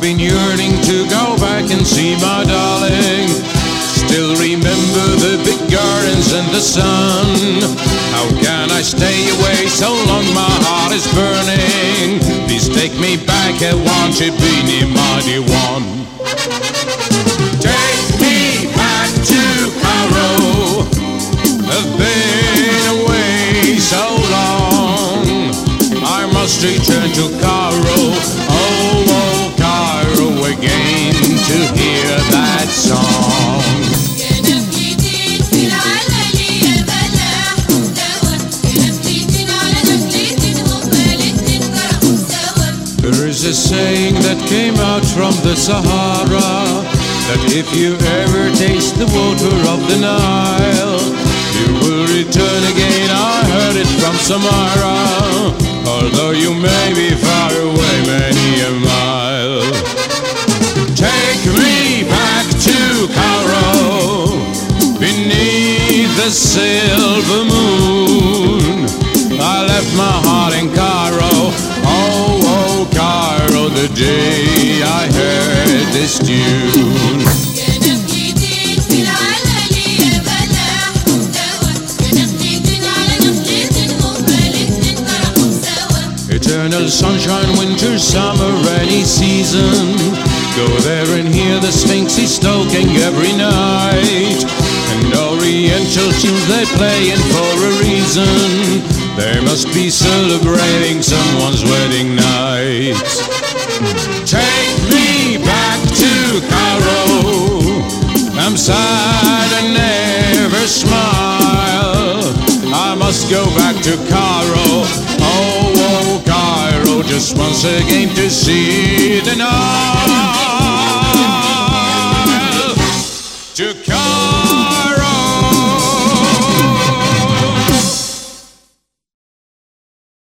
been yearning to go back and see my darling. Still remember the big gardens and the sun. How can I stay away so long? My heart is burning. Please take me back, I want to be near my dear one. Take me back to Cairo. I've been away so long. I must return to Cairo. Oh, oh, Cairo again to hear that song. There is a saying that came out from the Sahara, that if you ever taste the water of the Nile, you will return again. I heard it from Samara, although you may be far away many a mile. Take me back to Cairo, beneath the silver moon. I left my heart in Cairo. Oh, oh, Cairo, the day I heard this tune. Eternal sunshine, winter, summer, rainy season. Go there and hear the Sphinx is stoking every night. And oriental tunes they playing for a reason. They must be celebrating someone's wedding night. Take me back to Cairo. I'm sad and never smile. I must go back to Cairo. Oh, oh, Cairo, just once again to see the night.